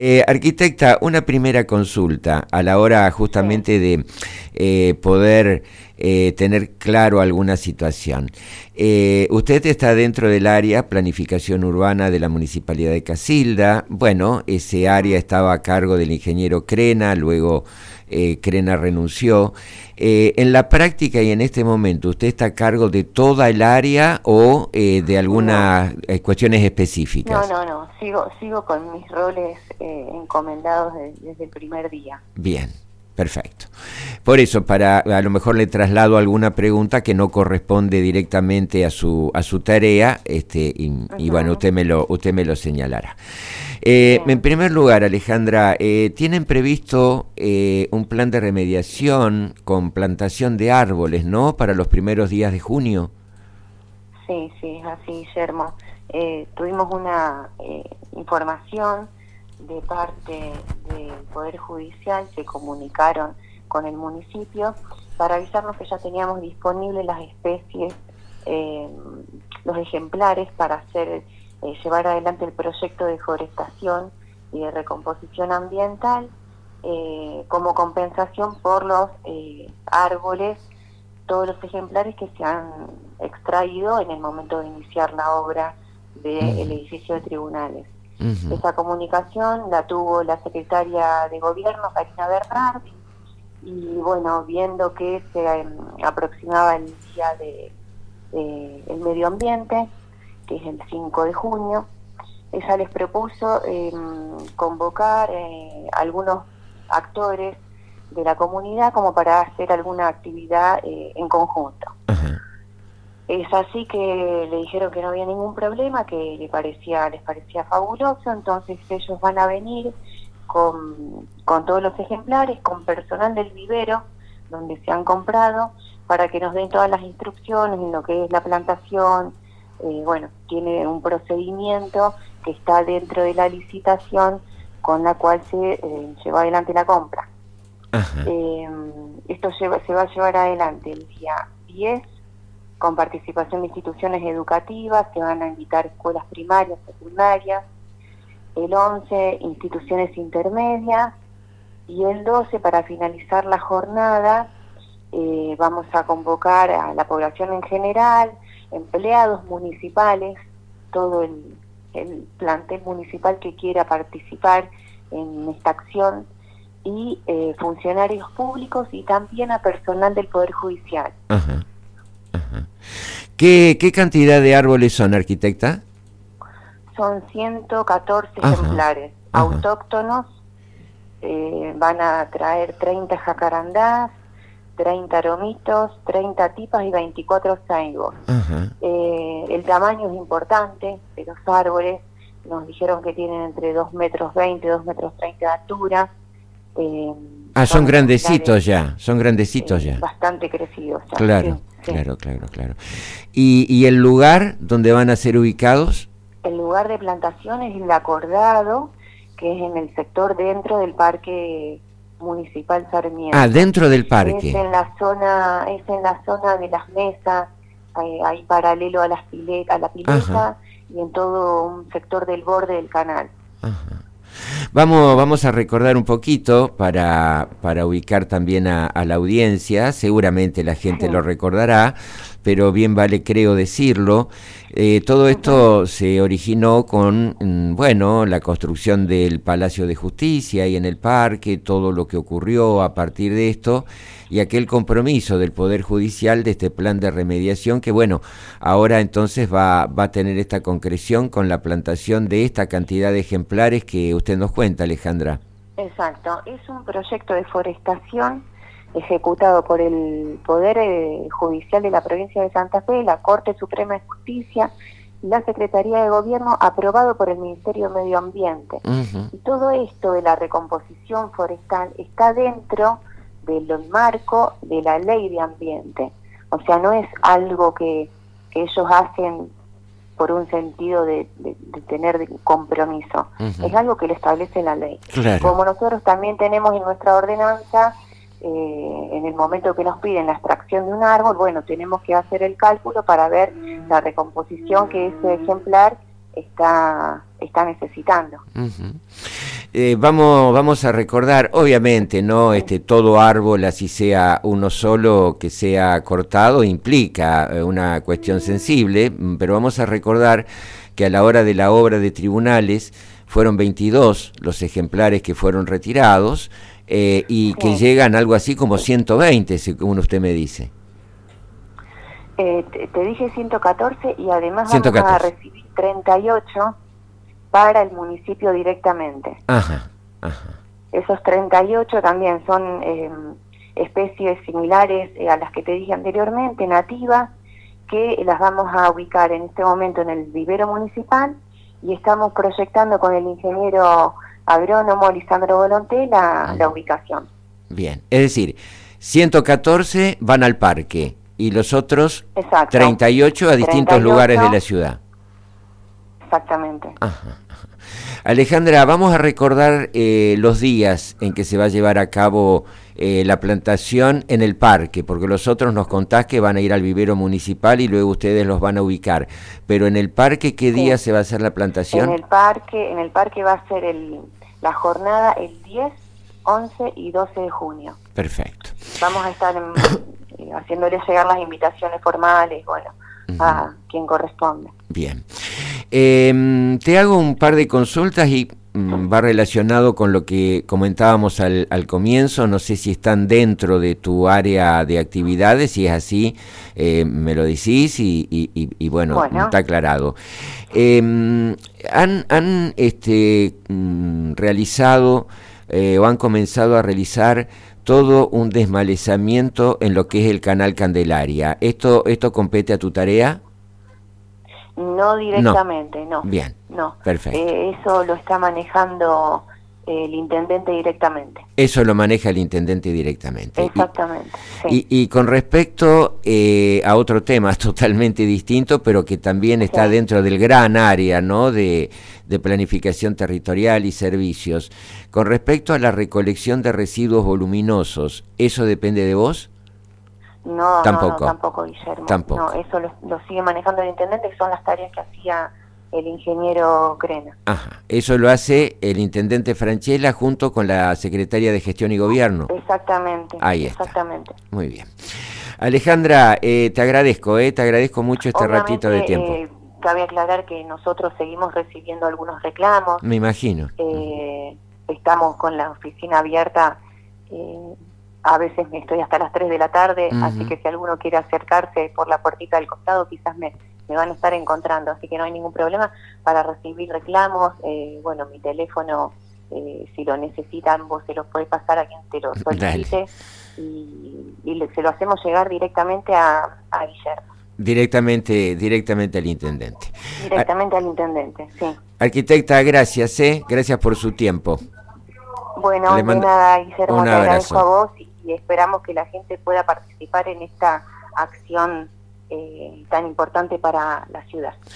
Arquitecta, una primera consulta a la hora Sí, justamente de poder tener claro alguna situación. Usted está dentro del área planificación urbana de la Municipalidad de Casilda. Bueno, ese área ujú. estaba a cargo del ingeniero Crena, luego Crena renunció. En la práctica y en este momento, ¿usted está a cargo de toda el área o de No, algunas cuestiones no, específicas? no, no. Sigo con mis roles encomendados desde el primer día. Bien, perfecto. Por eso, para a lo mejor le traslado alguna pregunta que no corresponde directamente a su tarea, y bueno, Ujú. usted me lo señalará. En Bien. primer lugar, Alejandra, ¿tienen previsto un plan de remediación con plantación de árboles, no? Para los primeros días de junio. Sí, sí, es así, Guillermo. Tuvimos una información de parte del Poder Judicial, se comunicaron con el municipio para avisarnos que ya teníamos disponibles las especies, eh, los ejemplares para llevar adelante el proyecto de forestación y de recomposición ambiental como compensación por los árboles, todos los ejemplares que se han extraído en el momento de iniciar la obra del Ujú, edificio de tribunales. ujú. Esa comunicación la tuvo la secretaria de gobierno, Karina Bernardi, y bueno, viendo que se aproximaba el día el medio ambiente, que es el 5 de junio, ella les propuso convocar algunos actores de la comunidad como para hacer alguna actividad en conjunto. Ajá. Es así que le dijeron que no había ningún problema, que les parecía fabuloso, entonces ellos van a venir con todos los ejemplares, con personal del vivero, donde se han comprado, para que nos den todas las instrucciones en lo que es la plantación. Bueno, tiene un procedimiento que está dentro de la licitación con la cual se lleva adelante la compra. Ajá. Eh, se va a llevar adelante el día 10 con participación de instituciones educativas, se van a invitar escuelas primarias, secundarias, el 11 instituciones intermedias y el 12 para finalizar la jornada vamos a convocar a la población en general, empleados municipales, todo el plantel municipal que quiera participar en esta acción y funcionarios públicos y también a personal del Poder Judicial. Ajá. Ajá. Qué cantidad de árboles son, arquitecta? Son 114 Ajá. ejemplares Ajá. autóctonos, van a traer 30 jacarandás, 30 aromitos, 30 tipas y 24 saigos. Ajá. El tamaño es importante de los árboles, nos dijeron que tienen entre 2,20 m, 2,30 m de altura, eh, Ah, son son ejemplares grandecitos ya, son grandecitos ya. bastante crecidos ya, sí, Claro, sí. claro, claro, claro. Y el lugar donde van a ser ubicados? El lugar de plantación es el acordado, que es en el sector dentro del Parque Municipal Ah, Sarmiento. dentro del Es parque. en la zona de las mesas, ahí paralelo a a la Ajá, pileta y en todo un sector del borde del canal. ajá. Sí. Vamos a recordar un poquito para ubicar también a la audiencia, seguramente la gente lo Sí. recordará, pero bien vale creo decirlo. Todo Ujú. esto se originó con, bueno, la construcción del Palacio de Justicia y en el parque, todo lo que ocurrió a partir de esto y aquel compromiso del Poder Judicial de este plan de remediación que, bueno, ahora entonces va a tener esta concreción con la plantación de esta cantidad de ejemplares que usted nos cuenta, Alejandra. Exacto, es un proyecto de forestación ejecutado por el Poder Judicial de la provincia de Santa Fe, la Corte Suprema de Justicia y la Secretaría de Gobierno, aprobado por el Ministerio de Medio Ambiente. Ujú, Y todo esto de la recomposición forestal está dentro del marco de la ley de ambiente. O sea, no es algo que ellos hacen por un sentido de tener compromiso. Es ujú. algo que le establece la ley. Claro. Como nosotros también tenemos en nuestra ordenanza, en el momento que nos piden la extracción de un árbol, bueno, tenemos que hacer el cálculo para ver la recomposición que ese ejemplar está necesitando. Vamos a recordar, obviamente, ¿no? Todo árbol, así sea uno solo, que sea cortado, implica una cuestión sensible, pero vamos a recordar que a la hora de la obra de tribunales fueron 22 los ejemplares que fueron retirados, y que llegan algo así como 120, según usted me dice. Te dije 114 y además 114. Vamos a recibir 38 para el municipio directamente. Ajá. Esos 38 también son especies similares a las que te dije anteriormente, nativas, que las vamos a ubicar en este momento en el vivero municipal y estamos proyectando con el ingeniero agrónomo Lisandro Volonté la ubicación. Bien, es decir, 114 van al parque y los otros 38 a distintos 38, lugares de la ciudad. Exactamente. Ajá. Alejandra, vamos a recordar los días en que se va a llevar a cabo la plantación en el parque, porque los otros nos contás que van a ir al vivero municipal y luego ustedes los van a ubicar. Pero en el parque, ¿qué día se va a hacer la plantación? En el parque va a ser la jornada el 10, 11 y 12 de junio. Perfecto. Vamos a estar haciéndole llegar las invitaciones formales, a quien corresponde. Bien. Te hago un par de consultas y va relacionado con lo que comentábamos al comienzo. No sé si están dentro de tu área de actividades. Si es así, me lo decís y bueno, está aclarado. ¿Han realizado o han comenzado a realizar todo un desmalezamiento en lo que es el canal Candelaria? ¿Esto compete a tu tarea? No directamente, no. Bien, no. Perfecto. Eso lo está manejando el intendente directamente. Eso lo maneja el intendente directamente. Exactamente. Sí. Y con respecto a otro tema totalmente distinto, pero que también está dentro del gran área, ¿no?, de planificación territorial y servicios, con respecto a la recolección de residuos voluminosos, ¿eso depende de vos? No, tampoco. No, tampoco, Guillermo. Tampoco. No, eso lo sigue manejando el intendente, que son las tareas que hacía el ingeniero Crena. Ajá, eso lo hace el intendente Franchella junto con la secretaria de Gestión y Gobierno. Exactamente. Ahí está. Exactamente. Muy bien. Alejandra, te agradezco mucho este ratito de tiempo. Cabe aclarar que nosotros seguimos recibiendo algunos reclamos. Me imagino. Estamos con la oficina abierta, a veces estoy hasta las 3 de la tarde, así que si alguno quiere acercarse por la puertita del costado, quizás me van a estar encontrando, así que no hay ningún problema para recibir reclamos. Mi teléfono, si lo necesitan, vos se lo podés pasar a quien te lo solicite y se lo hacemos llegar directamente a Guillermo. Directamente al intendente. Directamente al intendente, sí. Arquitecta, gracias, gracias por su tiempo. Bueno, de nada, Guillermo, te agradezco a vos y esperamos que la gente pueda participar en esta acción tan importante para la ciudad.